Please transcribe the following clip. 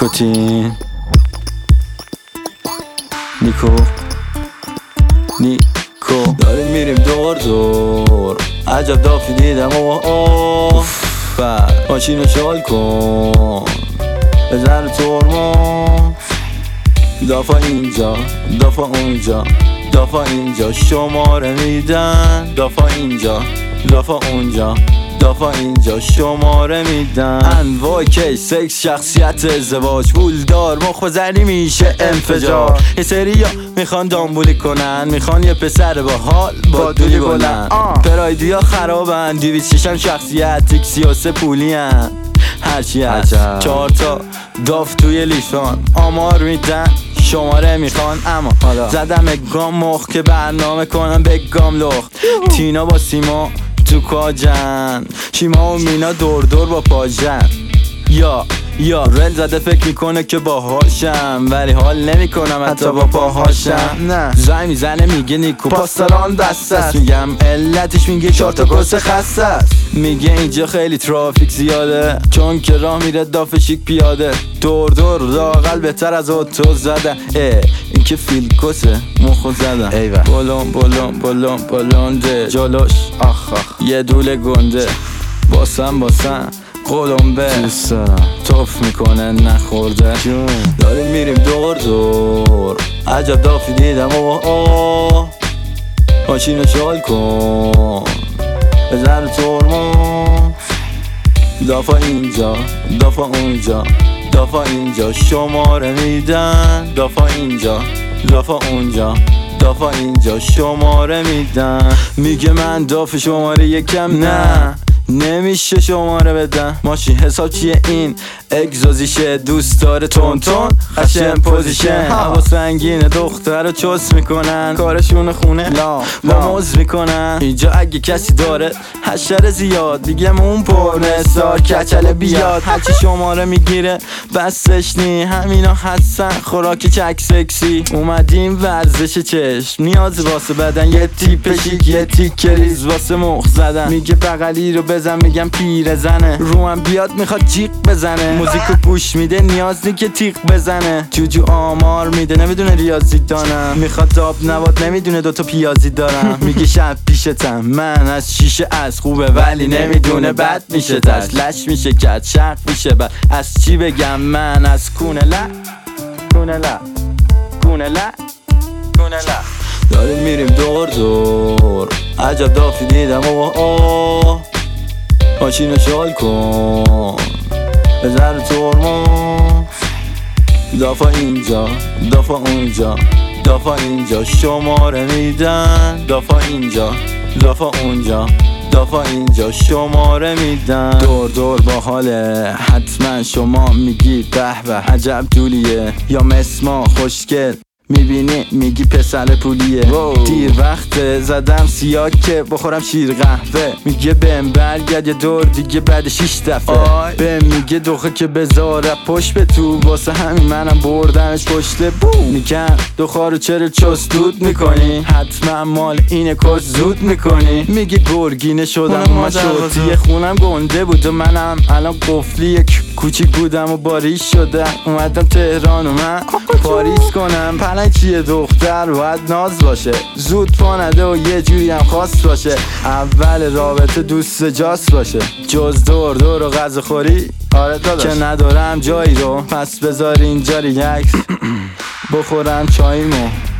نیکوتین نیکو داریم میریم دور دور، عجب دافی دیدم ماشینو شال کن بزن ترمز، دافا اینجا دافا اونجا، دافا اینجا شماره میدن، دافا اینجا دافا اونجا، دافا اینجا شماره میدن. انواع کیس، سکس، شخصیت، ازدواج، پولدار، مخ بزنی میشه انفجار. یه سریا میخوان دامبولی کنن، میخوان یه پسر با حال با دولی بلند. پرایدیا خرابن، 206 شخصیت، تیک 33 پولی هن. هرچی هست 4 تا داف توی لیفان، آمار میدن شماره میخوان. اما زدم گام مخ که برنامه کنم به گام لخت. تینا با سیما تو کاجن، شیما و مینا دور دور با پاجن. یا رل زده فکر میکنه که باهاشم، ولی حال نمیکنم حتی با پاهاشم. نه زنگ میزنه میگه نیکو پاسداران بسته است، میگم علتش میگه 4 تا گرسه خسته است. میگه اینجا خیلی ترافیک زیاده، چون که راه میره داف شیک پیاده. دور دور لااقل بهتر از اتو زدن. این که فیلکوسه مخو زدن. بلونده جلوش آخ یه دوله گنده. باسم قلمبه توف میکنه نخورده. داریم میریم دور دور، عجب دافی دیدم ماشینو شال کن بزن ترمز، دافا اینجا دافا اونجا، دافا اینجا شماره میدن، دافا اینجا دافا اونجا، دافا اینجا شماره میدن. میگه من داف شماره یکم، نه نمیشه شماره بدن. ماشین حساب چیه این اگزوزیشه، دوست داره تون قشن پوزیشن. هوا سنگینه دختر رو چوس میکنن، کارشون خونه با موز میکنن. اینجا اگه کسی داره حشر زیاد، دیگه اون پرنه سار کچله بیاد. هرچی شماره میگیره بسش نی، همینا هستن خوراک چک سکسی. اومدیم ورزش چشم، نیاز واسه بدن یه تیپ شیک، یه تیک ریز واسه مخ زدن. میگه بغلی رو بزن، میگم پیر زنه، روم بیاد میخواد جیغ بزنه. موزیکو گوش میده نیاز نی که تیغ بزنه. جوجو آمار میده نمیدونه ریاضی دانم، میخواد داب نبات نمیدونه 2 تا پیازی دارم. میگه شب پیشتم من از شیشه از خوبه، ولی نمیدونه بد میشه تش لش میشه کت شق میشه بد. از چی بگم من از کونه لا داریم میریم دور دور، عجب دافی دیدم ماشینو شال کن بزن ترمز، دافا اینجا دافا اونجا، دافا اینجا شماره میدن، دافا اینجا دافا اونجا، دافا اینجا شماره میدن. دور دور با حاله، حتما شما میگی به به عجب دولیه، یا مسما خوشگل میبینی میگی پسر پولیه. دیر وقت زدم سیاه که بخورم شیر قهوه. میگه بهم برگرد یه دور دیگه بعد 6 دفعه. بهم میگه دوخه که بذاره پشت به تو، واسه همین منم بردمش پشت بو. میگم دخارو چرا چست دود میکنی، حتما مال اینه کش زود میکنی. میگه گرگینه شدم مشروطی، خونم گنده بود و منم الان قفلی کوچیک بودم و باریش شدم. اومدم تهران و من پاریس کنم. چیه دختر باید ناز باشه، زود پا نده و یه جوری هم خاص باشه. اول رابطه دوست جاس باشه، جز دور دور و غذا خوری آره داداش که ندارم جایی رو. پس بذار اینجا ریلکس بخورم چاییمو